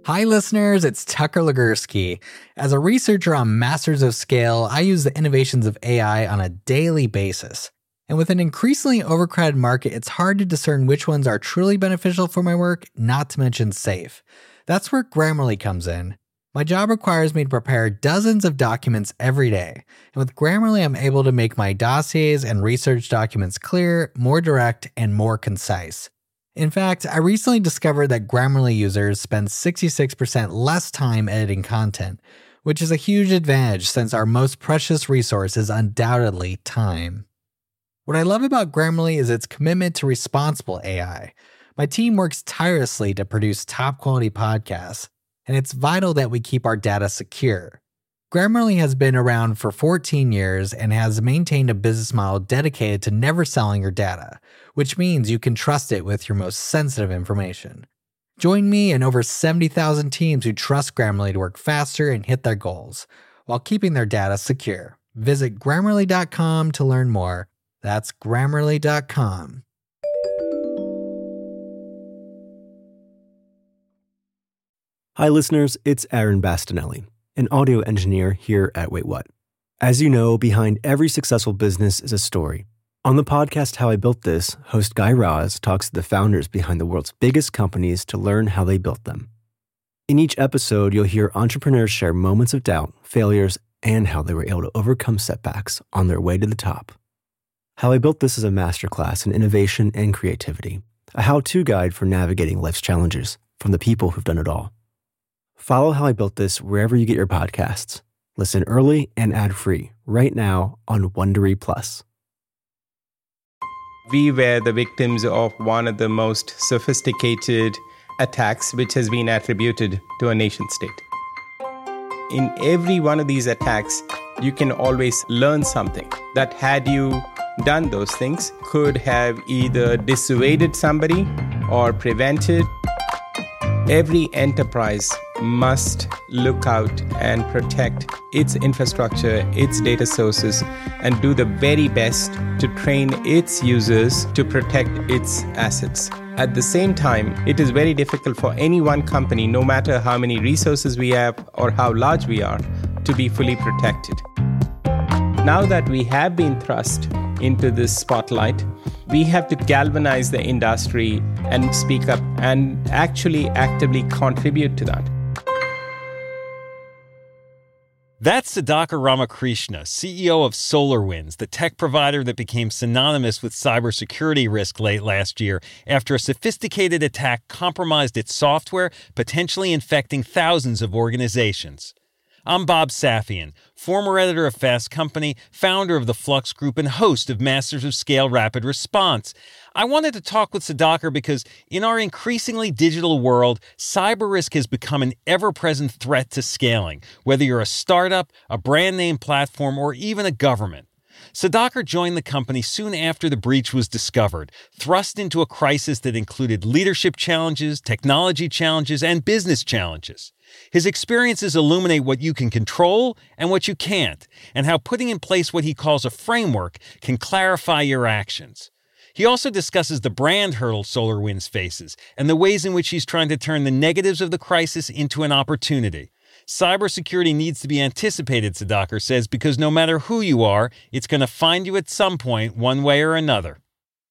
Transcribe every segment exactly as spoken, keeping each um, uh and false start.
Hi listeners, it's Tucker Legursky. As a researcher on Masters of Scale, I use the innovations of A I on a daily basis. And with an increasingly overcrowded market, it's hard to discern which ones are truly beneficial for my work, not to mention safe. That's where Grammarly comes in. My job requires me to prepare dozens of documents every day. And with Grammarly, I'm able to make my dossiers and research documents clear, more direct, and more concise. In fact, I recently discovered that Grammarly users spend sixty-six percent less time editing content, which is a huge advantage since our most precious resource is undoubtedly time. What I love about Grammarly is its commitment to responsible A I. My team works tirelessly to produce top-quality podcasts, and it's vital that we keep our data secure. Grammarly has been around for fourteen years and has maintained a business model dedicated to never selling your data, which means you can trust it with your most sensitive information. Join me and over seventy thousand teams who trust Grammarly to work faster and hit their goals, while keeping their data secure. Visit Grammarly dot com to learn more. That's Grammarly dot com. Hi listeners, it's Aaron Bastinelli, an audio engineer here at Wait What. As you know, behind every successful business is a story. On the podcast How I Built This, host Guy Raz talks to the founders behind the world's biggest companies to learn how they built them. In each episode, you'll hear entrepreneurs share moments of doubt, failures, and how they were able to overcome setbacks on their way to the top. How I Built This is a masterclass in innovation and creativity, a how-to guide for navigating life's challenges from the people who've done it all. Follow How I Built This wherever you get your podcasts. Listen early and ad-free right now on Wondery Plus. We were the victims of one of the most sophisticated attacks which has been attributed to a nation state. In every one of these attacks, you can always learn something that had you done those things could have either dissuaded somebody or prevented. Every enterprise must look out and protect its infrastructure, its data sources, and do the very best to train its users to protect its assets. At the same time, it is very difficult for any one company, no matter how many resources we have or how large we are, to be fully protected. Now that we have been thrust into this spotlight, we have to galvanize the industry and speak up and actually actively contribute to that. That's Sudhakar Ramakrishna, C E O of SolarWinds, the tech provider that became synonymous with cybersecurity risk late last year after a sophisticated attack compromised its software, potentially infecting thousands of organizations. I'm Bob Safian, former editor of Fast Company, founder of the Flux Group, and host of Masters of Scale Rapid Response. I wanted to talk with Sudhakar because in our increasingly digital world, cyber risk has become an ever-present threat to scaling, whether you're a startup, a brand name platform, or even a government. Sudhakar joined the company soon after the breach was discovered, thrust into a crisis that included leadership challenges, technology challenges, and business challenges. His experiences illuminate what you can control and what you can't, and how putting in place what he calls a framework can clarify your actions. He also discusses the brand hurdle SolarWinds faces and the ways in which he's trying to turn the negatives of the crisis into an opportunity. Cybersecurity needs to be anticipated, Sudhakar says, because no matter who you are, it's going to find you at some point, one way or another.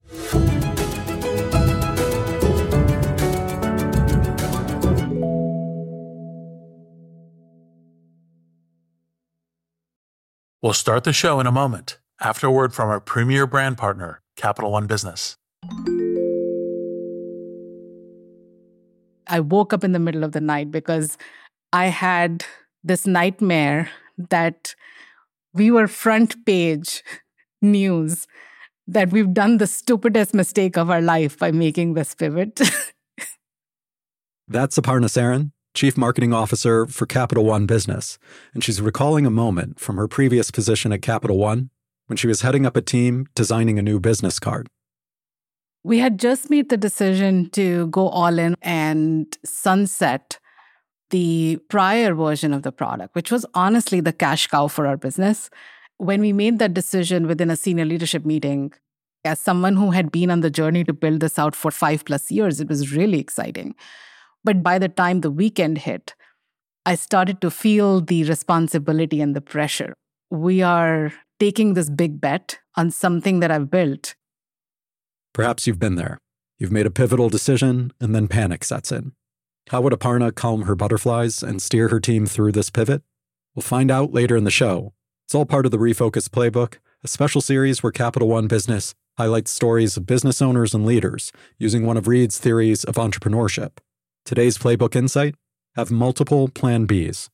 We'll start the show in a moment, after a word from our premier brand partner, Capital One Business. I woke up in the middle of the night because I had this nightmare that we were front page news, that we've done the stupidest mistake of our life by making this pivot. That's Aparna Saran, Chief Marketing Officer for Capital One Business, and she's recalling a moment from her previous position at Capital One when she was heading up a team designing a new business card. We had just made the decision to go all in and sunset the prior version of the product, which was honestly the cash cow for our business. When we made that decision within a senior leadership meeting, as someone who had been on the journey to build this out for five plus years, it was really exciting. But by the time the weekend hit, I started to feel the responsibility and the pressure. We are taking this big bet on something that I've built. Perhaps you've been there. You've made a pivotal decision, and then panic sets in. How would Aparna calm her butterflies and steer her team through this pivot? We'll find out later in the show. It's all part of the Refocus Playbook, a special series where Capital One Business highlights stories of business owners and leaders using one of Reid's theories of entrepreneurship. Today's Playbook Insight: have multiple Plan Bs.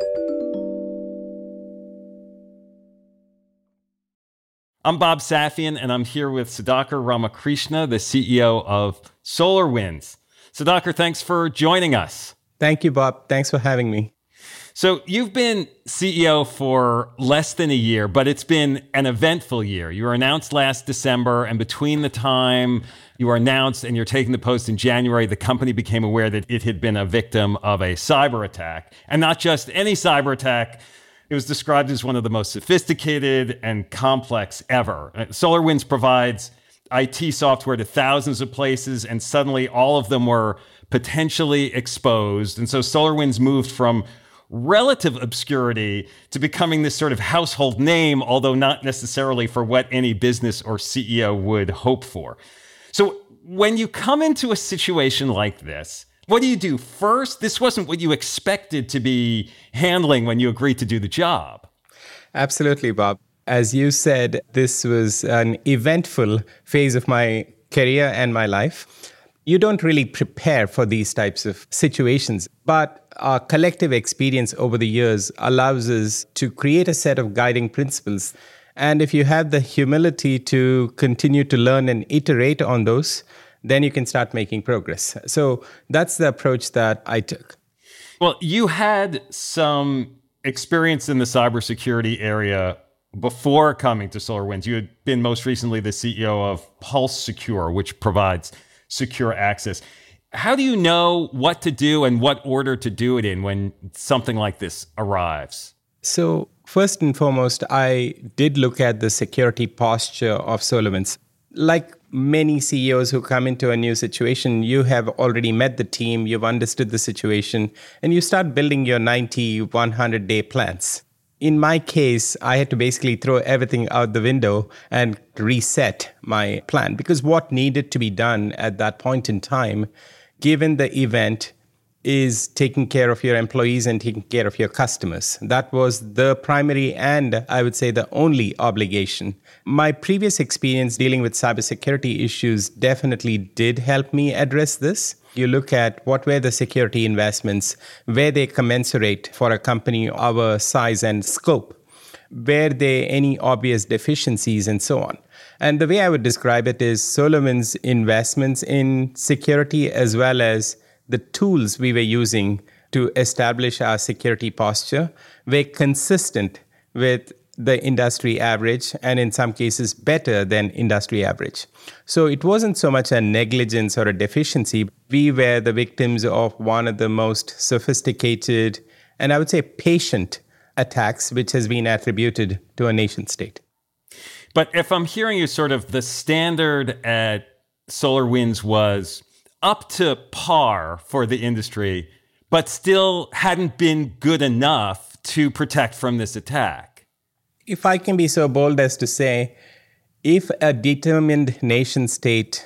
I'm Bob Safian, and I'm here with Sudhakar Ramakrishna, the C E O of SolarWinds. Sudhakar, thanks for joining us. Thank you, Bob. Thanks for having me. So you've been C E O for less than a year, but it's been an eventful year. You were announced last December, and between the time you were announced and you're taking the post in January, the company became aware that it had been a victim of a cyber attack. And not just any cyber attack. It was described as one of the most sophisticated and complex ever. SolarWinds provides I T software to thousands of places, and suddenly all of them were potentially exposed. And so SolarWinds moved from relative obscurity to becoming this sort of household name, although not necessarily for what any business or C E O would hope for. So when you come into a situation like this, what do you do first? This wasn't what you expected to be handling when you agreed to do the job. Absolutely, Bob. As you said, this was an eventful phase of my career and my life. You don't really prepare for these types of situations, but our collective experience over the years allows us to create a set of guiding principles. And if you have the humility to continue to learn and iterate on those, then you can start making progress. So that's the approach that I took. Well, you had some experience in the cybersecurity area before coming to SolarWinds. You had been most recently the C E O of Pulse Secure, which provides secure access. How do you know what to do and what order to do it in when something like this arrives? So first and foremost, I did look at the security posture of SolarWinds. Like many C E Os who come into a new situation, you have already met the team, you've understood the situation, and you start building your ninety, one hundred day plans. In my case, I had to basically throw everything out the window and reset my plan, because what needed to be done at that point in time, given the event, is taking care of your employees and taking care of your customers. That was the primary and I would say the only obligation. My previous experience dealing with cybersecurity issues definitely did help me address this. You look at what were the security investments, were they commensurate for a company our size and scope, were there any obvious deficiencies, and so on. And the way I would describe it is SolarWinds' investments in security as well as the tools we were using to establish our security posture were consistent with the industry average, and in some cases better than industry average. So it wasn't so much a negligence or a deficiency. We were the victims of one of the most sophisticated and I would say patient attacks which has been attributed to a nation state. But if I'm hearing you, sort of the standard at SolarWinds was up to par for the industry, but still hadn't been good enough to protect from this attack. If I can be so bold as to say, if a determined nation state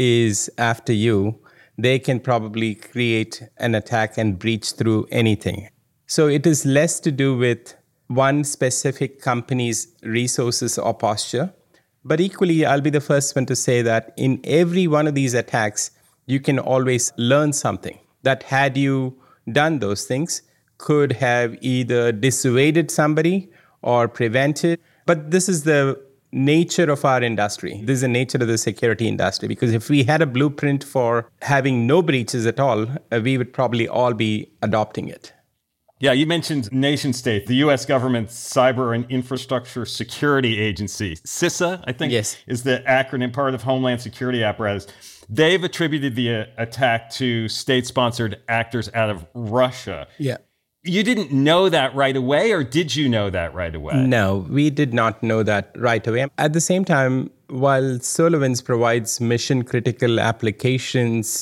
is after you, they can probably create an attack and breach through anything. So it is less to do with one specific company's resources or posture. But equally, I'll be the first one to say that in every one of these attacks, you can always learn something that, had you done those things, could have either dissuaded somebody or prevented. But this is the nature of our industry. This is the nature of the security industry. Because if we had a blueprint for having no breaches at all, uh, we would probably all be adopting it. Yeah, you mentioned nation state, the U S government's Cyber and Infrastructure Security Agency, CISA, I think, yes, is the acronym, part of Homeland Security apparatus. They've attributed the uh, attack to state-sponsored actors out of Russia. Yeah. You didn't know that right away, or did you know that right away? No, we did not know that right away. At the same time, while SolarWinds provides mission-critical applications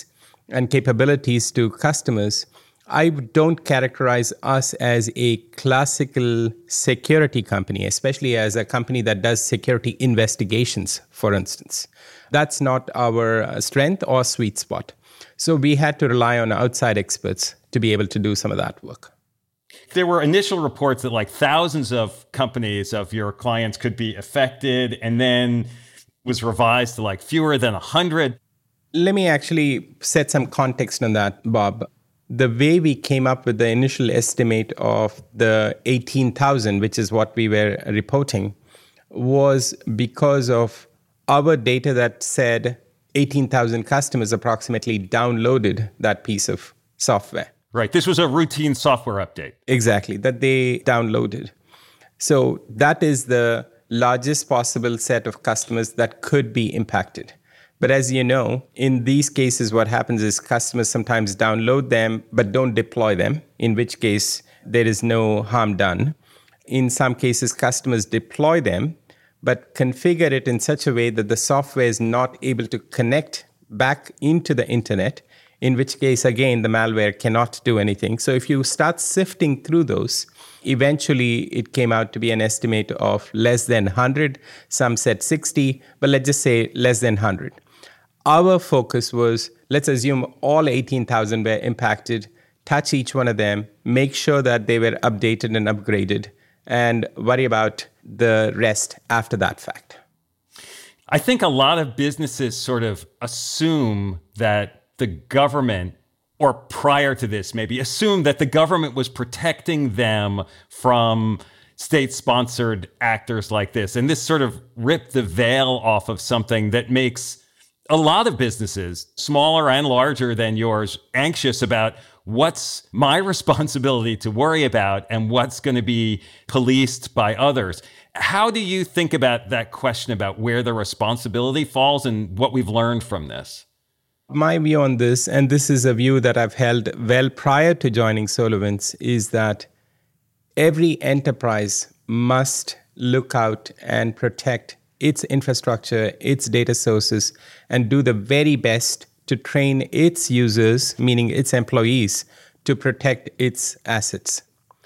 and capabilities to customers, I don't characterize us as a classical security company, especially as a company that does security investigations, for instance. That's not our strength or sweet spot. So we had to rely on outside experts to be able to do some of that work. There were initial reports that like thousands of companies of your clients could be affected, and then was revised to like fewer than one hundred. Let me actually set some context on that, Bob. The way we came up with the initial estimate of the eighteen thousand, which is what we were reporting, was because of our data that said eighteen thousand customers approximately downloaded that piece of software. Right. This was a routine software update. Exactly, that they downloaded. So that is the largest possible set of customers that could be impacted. But as you know, in these cases, what happens is customers sometimes download them, but don't deploy them, in which case there is no harm done. In some cases, customers deploy them, but configure it in such a way that the software is not able to connect back into the internet, in which case, again, the malware cannot do anything. So if you start sifting through those, eventually it came out to be an estimate of less than one hundred. Some said sixty, but let's just say less than one hundred. Our focus was, let's assume all eighteen thousand were impacted, touch each one of them, make sure that they were updated and upgraded, and worry about the rest after that fact. I think a lot of businesses sort of assume that the government, or prior to this maybe, assume that the government was protecting them from state-sponsored actors like this. And this sort of ripped the veil off of something that makes a lot of businesses, smaller and larger than yours, anxious about what's my responsibility to worry about and what's going to be policed by others. How do you think about that question about where the responsibility falls and what we've learned from this? My view on this, and this is a view that I've held well prior to joining SolarWinds, is that every enterprise must look out and protect its infrastructure, its data sources, and do the very best to train its users, meaning its employees, to protect its assets.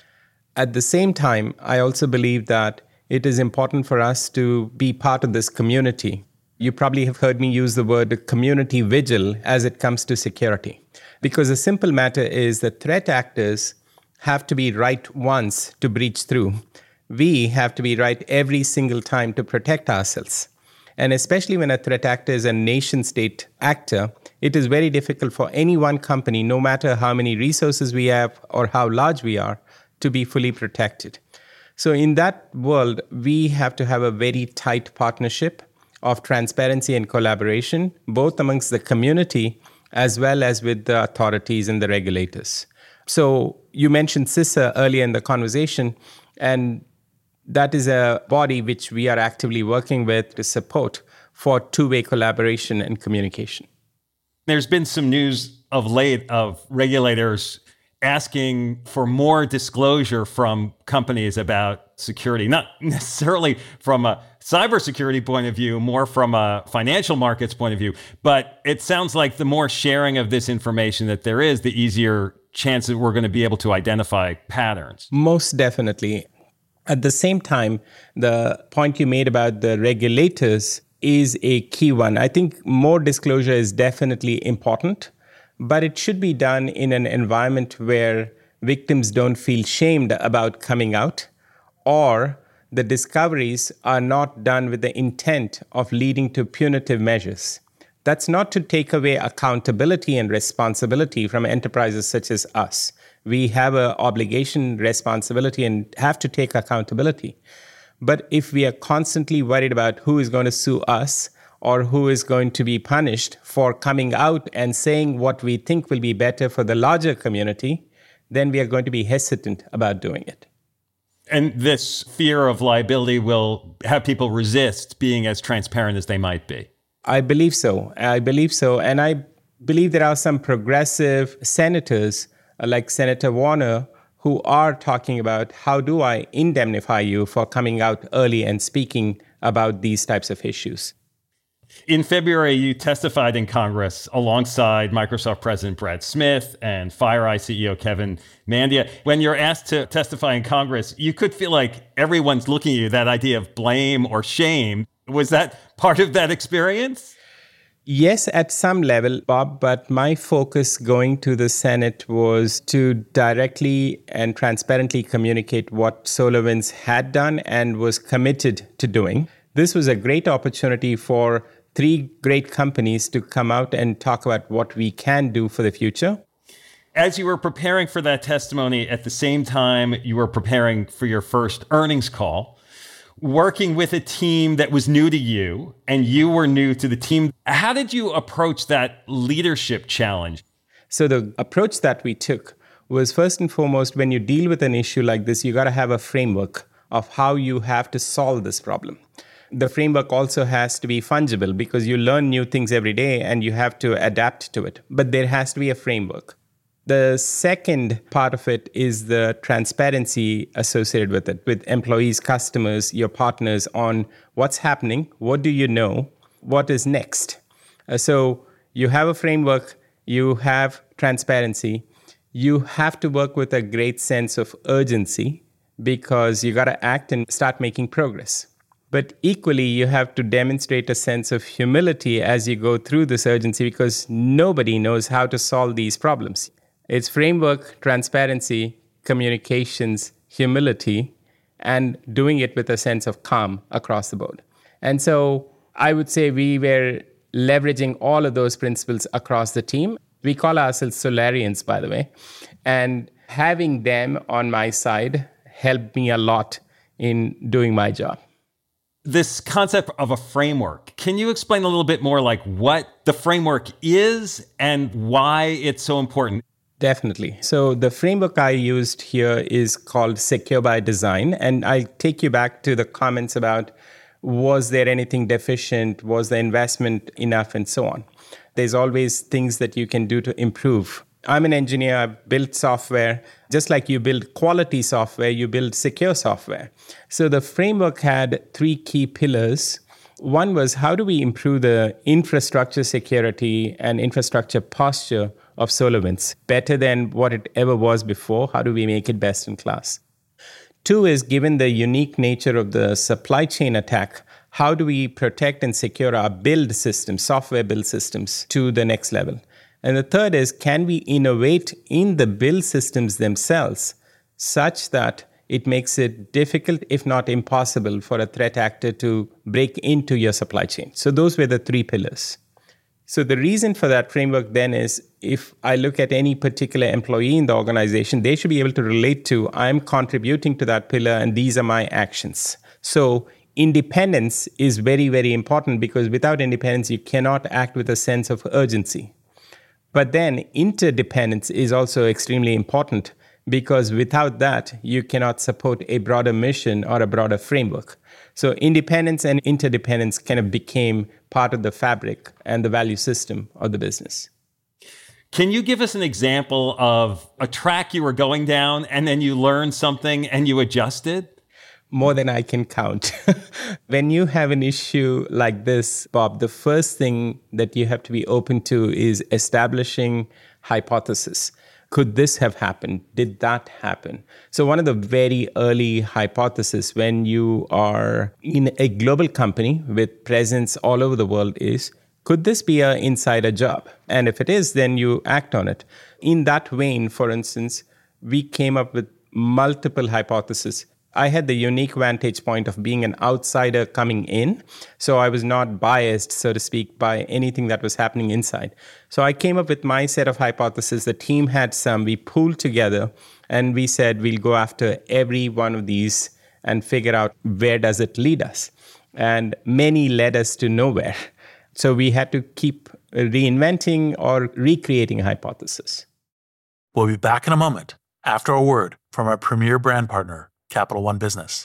At the same time, I also believe that it is important for us to be part of this community. You probably have heard me use the word community vigil as it comes to security. Because the simple matter is that threat actors have to be right once to breach through. We have to be right every single time to protect ourselves. And especially when a threat actor is a nation state actor, it is very difficult for any one company, no matter how many resources we have or how large we are, to be fully protected. So in that world, we have to have a very tight partnership of transparency and collaboration, both amongst the community as well as with the authorities and the regulators. So you mentioned CISA earlier in the conversation, and that is a body which we are actively working with to support for two-way collaboration and communication. There's been some news of late of regulators asking for more disclosure from companies about security, not necessarily from a cybersecurity point of view, more from a financial markets point of view. But it sounds like the more sharing of this information that there is, the easier chance that we're going to be able to identify patterns. Most definitely. At the same time, the point you made about the regulators is a key one. I think more disclosure is definitely important, but it should be done in an environment where victims don't feel shamed about coming out, or the discoveries are not done with the intent of leading to punitive measures. That's not to take away accountability and responsibility from enterprises such as us. We have an obligation, responsibility, and have to take accountability. But if we are constantly worried about who is going to sue us or who is going to be punished for coming out and saying what we think will be better for the larger community, then we are going to be hesitant about doing it. And this fear of liability will have people resist being as transparent as they might be. I believe so. I believe so. And I believe there are some progressive senators like Senator Warner who are talking about how do I indemnify you for coming out early and speaking about these types of issues. In February, you testified in Congress alongside Microsoft President Brad Smith and FireEye C E O Kevin Mandia. When you're asked to testify in Congress, you could feel like everyone's looking at you, that idea of blame or shame. Was that part of that experience? Yes, at some level, Bob, but my focus going to the Senate was to directly and transparently communicate what SolarWinds had done and was committed to doing. This was a great opportunity for three great companies to come out and talk about what we can do for the future. As you were preparing for that testimony, at the same time you were preparing for your first earnings call, working with a team that was new to you and you were new to the team, how did you approach that leadership challenge? So the approach that we took was, first and foremost, when you deal with an issue like this, you got to have a framework of how you have to solve this problem. The framework also has to be fungible because you learn new things every day and you have to adapt to it. But there has to be a framework. The second part of it is the transparency associated with it, with employees, customers, your partners on what's happening, what do you know, what is next. Uh, so you have a framework, you have transparency, you have to work with a great sense of urgency because you got to act and start making progress. But equally, you have to demonstrate a sense of humility as you go through this urgency because nobody knows how to solve these problems. It's framework, transparency, communications, humility, and doing it with a sense of calm across the board. And so I would say we were leveraging all of those principles across the team. We call ourselves Solarians, by the way. And having them on my side helped me a lot in doing my job. This concept of a framework, can you explain a little bit more like what the framework is and why it's so important? Definitely. So the framework I used here is called Secure by Design. And I take you back to the comments about, was there anything deficient? Was the investment enough? And so on. There's always things that you can do to improve. I'm an engineer. I've built software. Just like you build quality software, you build secure software. So the framework had three key pillars. One was, how do we improve the infrastructure security and infrastructure posture of SolarWinds better than what it ever was before? How do we make it best in class? Two is, given the unique nature of the supply chain attack, how do we protect and secure our build systems, software build systems, to the next level? And the third is, can we innovate in the build systems themselves such that it makes it difficult, if not impossible, for a threat actor to break into your supply chain? So those were the three pillars. So the reason for that framework then is, if I look at any particular employee in the organization, they should be able to relate to, I'm contributing to that pillar and these are my actions. So independence is very, very important because without independence, you cannot act with a sense of urgency. But then interdependence is also extremely important because without that, you cannot support a broader mission or a broader framework. So independence and interdependence kind of became part of the fabric and the value system of the business. Can you give us an example of a track you were going down and then you learned something and you adjusted? More than I can count. When you have an issue like this, Bob, the first thing that you have to be open to is establishing hypothesis. Could this have happened? Did that happen? So one of the very early hypotheses when you are in a global company with presence all over the world is, could this be an insider job? And if it is, then you act on it. In that vein, for instance, we came up with multiple hypotheses. I had the unique vantage point of being an outsider coming in. So I was not biased, so to speak, by anything that was happening inside. So I came up with my set of hypotheses. The team had some. We pooled together and we said, we'll go after every one of these and figure out where does it lead us. And many led us to nowhere. So we had to keep reinventing or recreating a hypothesis. We'll be back in a moment after a word from our premier brand partner, Capital One Business.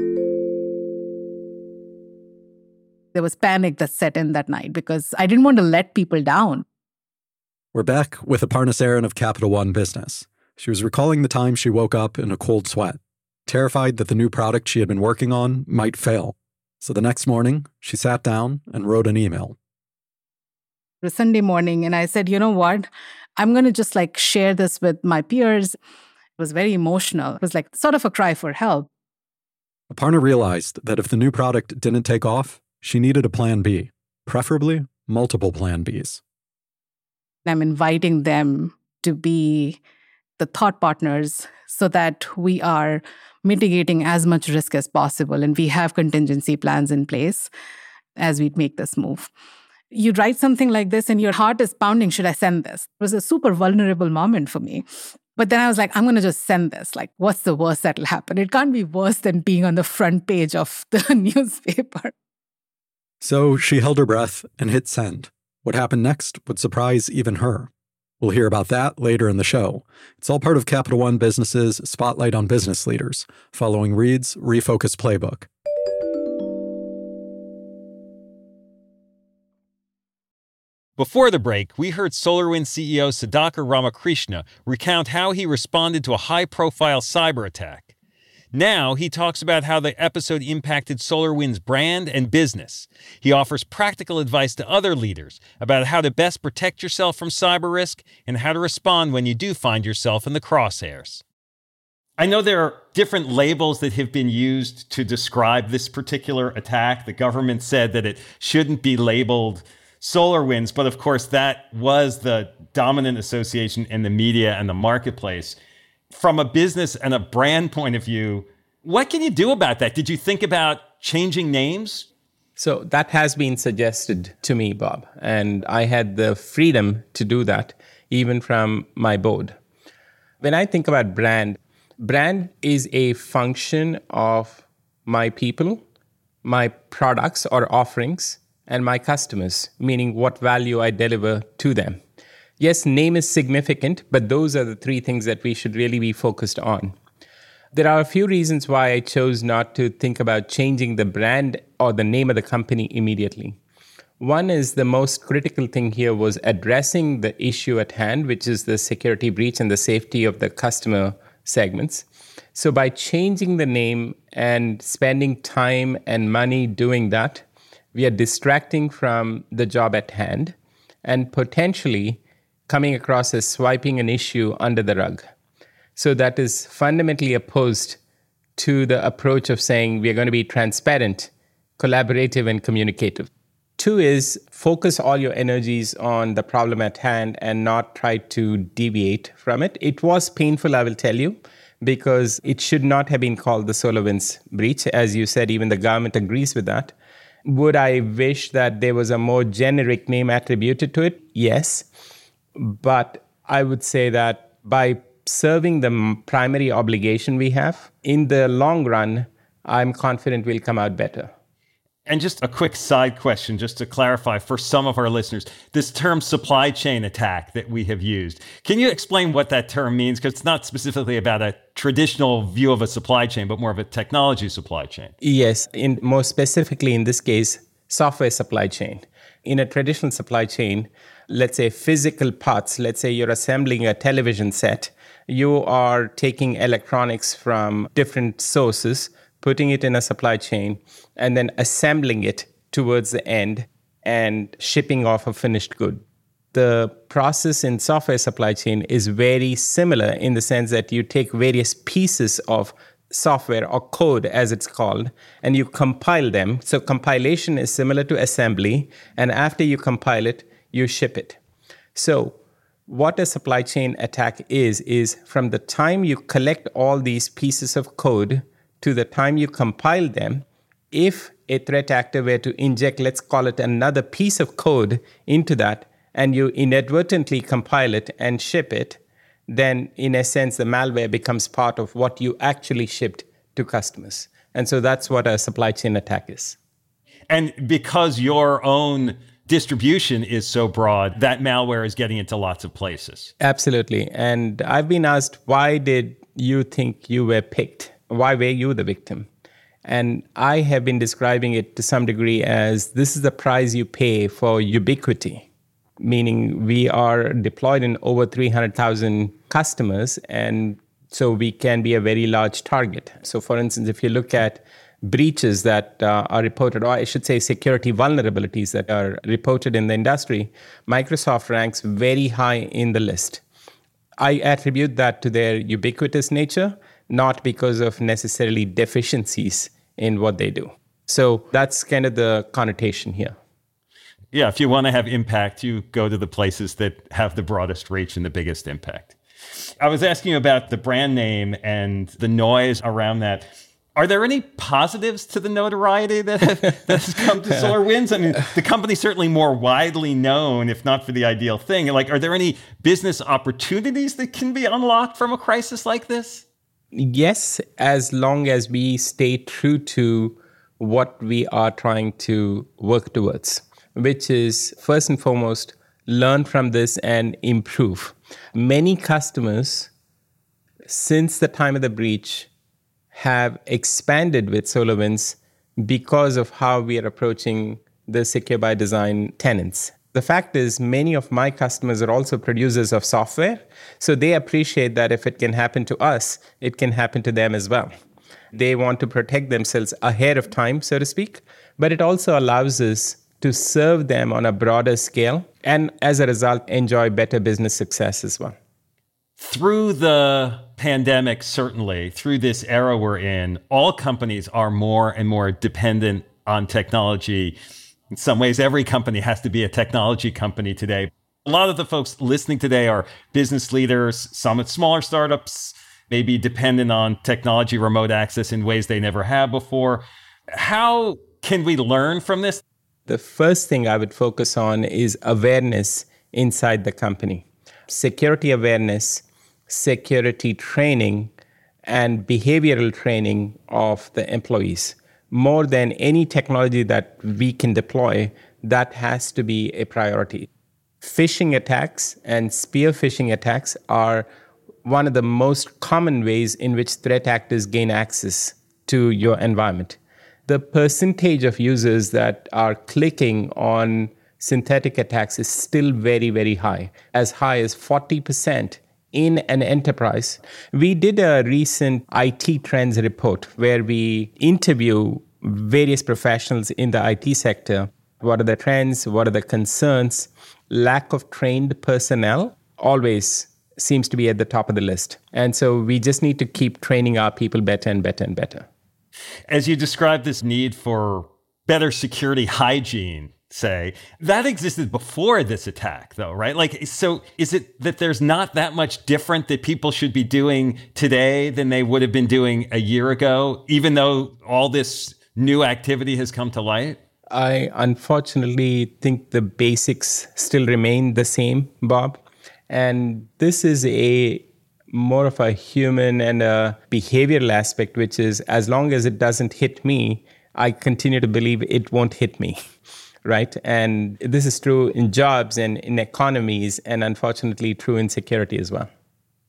There was panic that set in that night because I didn't want to let people down. We're back with Aparna Saran of Capital One Business. She was recalling the time she woke up in a cold sweat, terrified that the new product she had been working on might fail. So the next morning, she sat down and wrote an email. It was Sunday morning, and I said, you know what? I'm going to just like share this with my peers. It was very emotional. It was like sort of a cry for help. Aparna realized that if the new product didn't take off, she needed a plan B, preferably multiple plan Bs. I'm inviting them to be the thought partners so that we are mitigating as much risk as possible and we have contingency plans in place as we make this move. You write something like this and your heart is pounding, should I send this? It was a super vulnerable moment for me. But then I was like, I'm going to just send this. Like, what's the worst that'll happen? It can't be worse than being on the front page of the newspaper. So she held her breath and hit send. What happened next would surprise even her. We'll hear about that later in the show. It's all part of Capital One Business's Spotlight on Business Leaders, following Reed's Refocus Playbook. Before the break, we heard SolarWinds C E O Sudhakar Ramakrishna recount how he responded to a high-profile cyber attack. Now he talks about how the episode impacted SolarWinds' brand and business. He offers practical advice to other leaders about how to best protect yourself from cyber risk and how to respond when you do find yourself in the crosshairs. I know there are different labels that have been used to describe this particular attack. The government said that it shouldn't be labeled SolarWinds, but of course that was the dominant association in the media and the marketplace. From a business and a brand point of view, what can you do about that? Did you think about changing names? So that has been suggested to me, Bob, and I had the freedom to do that, even from my board. When I think about brand, brand is a function of my people, my products or offerings, and my customers, meaning what value I deliver to them. Yes, name is significant, but those are the three things that we should really be focused on. There are a few reasons why I chose not to think about changing the brand or the name of the company immediately. One is the most critical thing here was addressing the issue at hand, which is the security breach and the safety of the customer segments. So by changing the name and spending time and money doing that, we are distracting from the job at hand and potentially coming across as swiping an issue under the rug. So that is fundamentally opposed to the approach of saying we are going to be transparent, collaborative, and communicative. Two is focus all your energies on the problem at hand and not try to deviate from it. It was painful, I will tell you, because it should not have been called the SolarWinds breach. As you said, even the government agrees with that. Would I wish that there was a more generic name attributed to it? Yes. But I would say that by serving the primary obligation we have, in the long run, I'm confident we'll come out better. And just a quick side question, just to clarify for some of our listeners, this term supply chain attack that we have used, can you explain what that term means? Because it's not specifically about a traditional view of a supply chain, but more of a technology supply chain. Yes, in more specifically in this case, software supply chain. In a traditional supply chain, let's say physical parts, let's say you're assembling a television set, you are taking electronics from different sources, putting it in a supply chain, and then assembling it towards the end and shipping off a finished good. The process in software supply chain is very similar in the sense that you take various pieces of software or code, as it's called, and you compile them. So compilation is similar to assembly, and after you compile it, you ship it. So what a supply chain attack is, is from the time you collect all these pieces of code to the time you compile them, if a threat actor were to inject, let's call it another piece of code into that, and you inadvertently compile it and ship it, then in a sense, the malware becomes part of what you actually shipped to customers. And so that's what a supply chain attack is. And because your own distribution is so broad, that malware is getting into lots of places. Absolutely. And I've been asked, why did you think you were picked? Why were you the victim? And I have been describing it to some degree as this is the price you pay for ubiquity, meaning we are deployed in over three hundred thousand customers, and so we can be a very large target. So for instance, if you look at breaches that uh, are reported, or I should say security vulnerabilities that are reported in the industry, Microsoft ranks very high in the list. I attribute that to their ubiquitous nature, not because of necessarily deficiencies in what they do. So that's kind of the connotation here. Yeah, if you want to have impact, you go to the places that have the broadest reach and the biggest impact. I was asking you about the brand name and the noise around that. Are there any positives to the notoriety that, that has come to SolarWinds? I mean, the company's certainly more widely known, if not for the ideal thing. Like, are there any business opportunities that can be unlocked from a crisis like this? Yes, as long as we stay true to what we are trying to work towards, which is first and foremost, learn from this and improve. Many customers, since the time of the breach, have expanded with SolarWinds because of how we are approaching the Secure by Design tenets. The fact is, many of my customers are also producers of software, so they appreciate that if it can happen to us, it can happen to them as well. They want to protect themselves ahead of time, so to speak, but it also allows us to serve them on a broader scale and, as a result, enjoy better business success as well. Through the pandemic, certainly, through this era we're in, all companies are more and more dependent on technology. In some ways, every company has to be a technology company today. A lot of the folks listening today are business leaders, some at smaller startups, maybe dependent on technology, remote access in ways they never have before. How can we learn from this? The first thing I would focus on is awareness inside the company. Security awareness, security training, and behavioral training of the employees. More than any technology that we can deploy, that has to be a priority. Phishing attacks and spear phishing attacks are one of the most common ways in which threat actors gain access to your environment. The percentage of users that are clicking on synthetic attacks is still very, very high, as high as forty percent in an enterprise. We did a recent I T trends report where we interview various professionals in the I T sector. What are the trends? What are the concerns? Lack of trained personnel always seems to be at the top of the list. And so we just need to keep training our people better and better and better. As you describe this need for better security hygiene, say, that existed before this attack, though, right? Like, so is it that there's not that much different that people should be doing today than they would have been doing a year ago, even though all this new activity has come to light? I unfortunately think the basics still remain the same, Bob. And this is a more of a human and a behavioral aspect, which is as long as it doesn't hit me, I continue to believe it won't hit me, right? And this is true in jobs and in economies, and unfortunately true in security as well.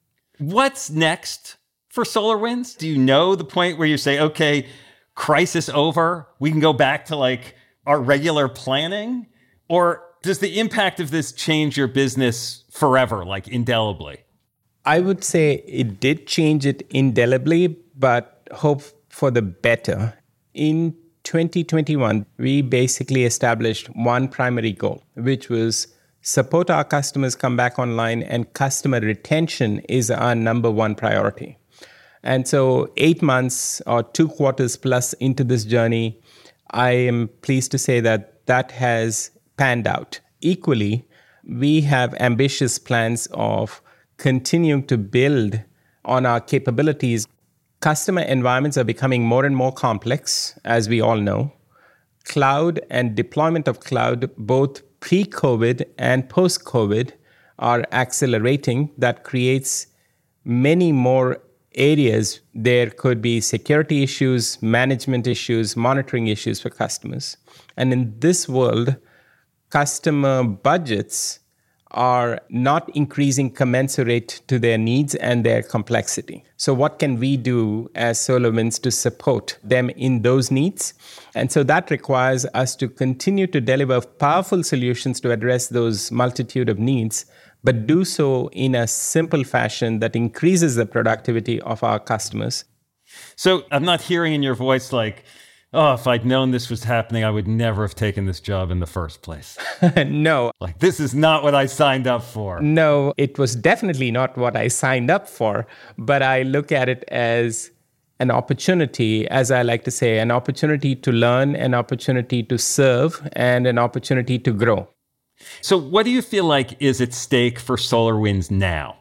What's next for SolarWinds? Do you know the point where you say, okay, crisis over, we can go back to like our regular planning? Or does the impact of this change your business forever, like indelibly? I would say it did change it indelibly, but hope for the better. In twenty twenty-one, we basically established one primary goal, which was support our customers come back online, and customer retention is our number one priority. And so eight months or two quarters plus into this journey, I am pleased to say that that has panned out. Equally, we have ambitious plans of continuing to build on our capabilities. Customer environments are becoming more and more complex, as we all know. Cloud and deployment of cloud, both pre-COVID and post-COVID, are accelerating. That creates many more areas. There could be security issues, management issues, monitoring issues for customers. And in this world, customer budgets are not increasing commensurate to their needs and their complexity. So what can we do as SolarWinds to support them in those needs? And so that requires us to continue to deliver powerful solutions to address those multitude of needs, but do so in a simple fashion that increases the productivity of our customers. So I'm not hearing in your voice like, oh, if I'd known this was happening, I would never have taken this job in the first place. No. Like, this is not what I signed up for. No, it was definitely not what I signed up for. But I look at it as an opportunity, as I like to say, an opportunity to learn, an opportunity to serve, and an opportunity to grow. So what do you feel like is at stake for SolarWinds now?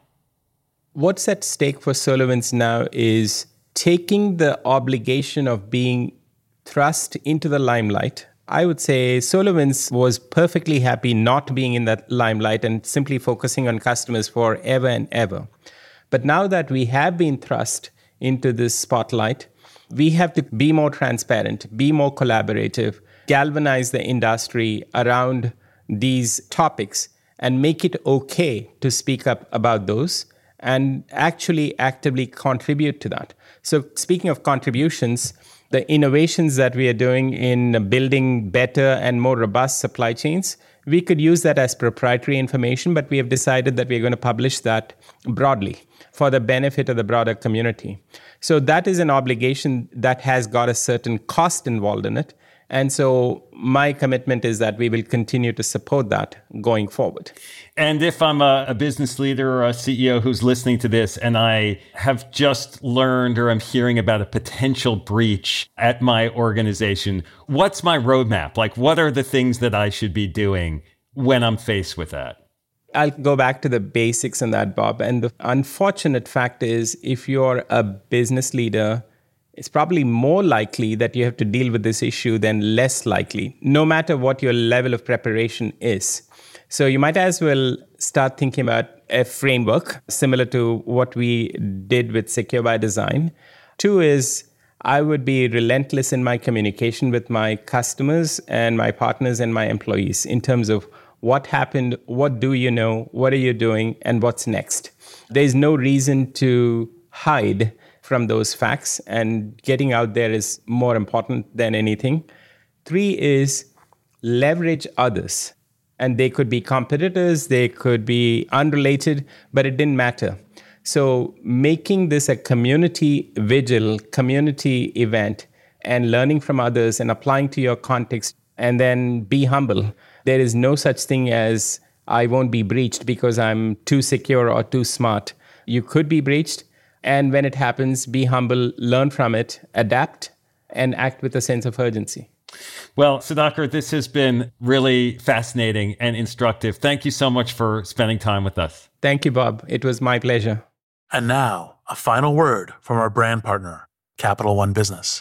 What's at stake for SolarWinds now is taking the obligation of being thrust into the limelight. I would say SolarWinds was perfectly happy not being in that limelight and simply focusing on customers forever and ever. But now that we have been thrust into this spotlight, we have to be more transparent, be more collaborative, galvanize the industry around these topics and make it okay to speak up about those and actually actively contribute to that. So speaking of contributions, the innovations that we are doing in building better and more robust supply chains, we could use that as proprietary information, but we have decided that we're going to publish that broadly for the benefit of the broader community. So that is an obligation that has got a certain cost involved in it. And so my commitment is that we will continue to support that going forward. And if I'm a, a business leader or a C E O who's listening to this and I have just learned or I'm hearing about a potential breach at my organization, what's my roadmap? Like, what are the things that I should be doing when I'm faced with that? I'll go back to the basics on that, Bob. And the unfortunate fact is, if you're a business leader, it's probably more likely that you have to deal with this issue than less likely, no matter what your level of preparation is. So you might as well start thinking about a framework similar to what we did with Secure by Design. Two is, I would be relentless in my communication with my customers and my partners and my employees in terms of what happened, what do you know, what are you doing, and what's next. There's no reason to hide from those facts, and getting out there is more important than anything. Three is leverage others. And they could be competitors, they could be unrelated, but it didn't matter. So making this a community vigil, community event, and learning from others and applying to your context, and then be humble. There is no such thing as I won't be breached because I'm too secure or too smart. You could be breached. And when it happens, be humble, learn from it, adapt, and act with a sense of urgency. Well, Sudhakar, this has been really fascinating and instructive. Thank you so much for spending time with us. Thank you, Bob. It was my pleasure. And now, a final word from our brand partner, Capital One Business.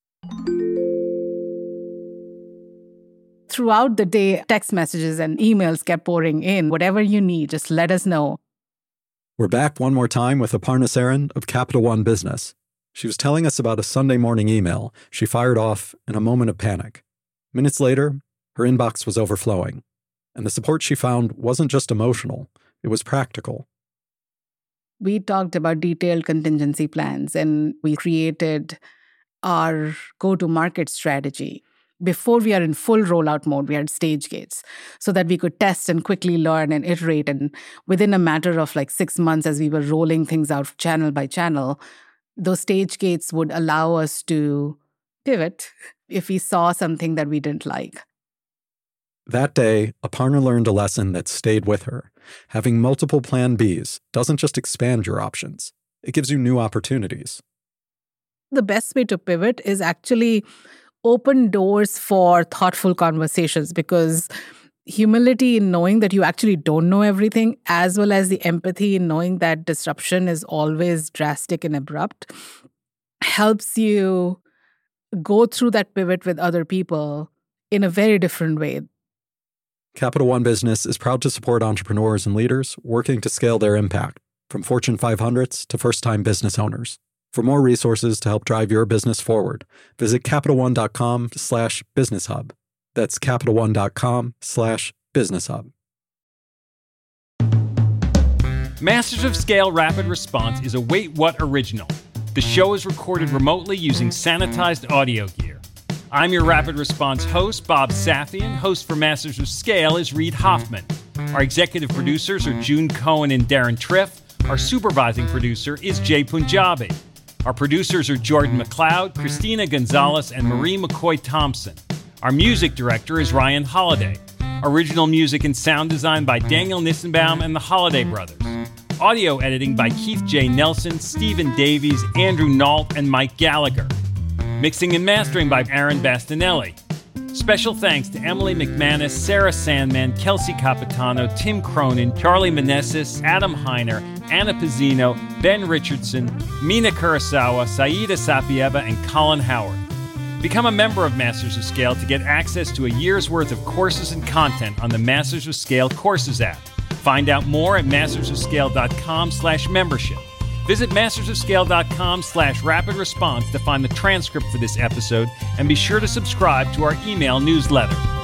Throughout the day, text messages and emails kept pouring in. Whatever you need, just let us know. We're back one more time with Aparna Saran of Capital One Business. She was telling us about a Sunday morning email she fired off in a moment of panic. Minutes later, her inbox was overflowing, and the support she found wasn't just emotional, it was practical. We talked about detailed contingency plans, and we created our go-to-market strategy. Before we are in full rollout mode, we had stage gates so that we could test and quickly learn and iterate. And within a matter of like six months, as we were rolling things out channel by channel, those stage gates would allow us to pivot if we saw something that we didn't like. That day, Aparna learned a lesson that stayed with her. Having multiple plan Bs doesn't just expand your options, it gives you new opportunities. The best way to pivot is actually open doors for thoughtful conversations, because humility in knowing that you actually don't know everything, as well as the empathy in knowing that disruption is always drastic and abrupt, helps you go through that pivot with other people in a very different way. Capital One Business is proud to support entrepreneurs and leaders working to scale their impact, from Fortune five hundreds to first-time business owners. For more resources to help drive your business forward, visit CapitalOne.com slash Business Hub. That's CapitalOne.com slash Business Hub. Masters of Scale Rapid Response is a Wait What original. The show is recorded remotely using sanitized audio gear. I'm your Rapid Response host, Bob Safian. Host for Masters of Scale is Reid Hoffman. Our executive producers are June Cohen and Darren Triff. Our supervising producer is Jay Punjabi. Our producers are Jordan McLeod, Christina Gonzalez, and Marie McCoy Thompson. Our music director is Ryan Holiday. Original music and sound design by Daniel Nissenbaum and the Holiday Brothers. Audio editing by Keith J. Nelson, Stephen Davies, Andrew Nault, and Mike Gallagher. Mixing and mastering by Aaron Bastinelli. Special thanks to Emily McManus, Sarah Sandman, Kelsey Capitano, Tim Cronin, Charlie Meneses, Adam Heiner, Anna Pizzino, Ben Richardson, Mina Kurosawa, Saida Sapieva, and Colin Howard. Become a member of Masters of Scale to get access to a year's worth of courses and content on the Masters of Scale Courses app. Find out more at mastersofscale.com slash membership. Visit mastersofscale.com slash rapid response to find the transcript for this episode, and be sure to subscribe to our email newsletter.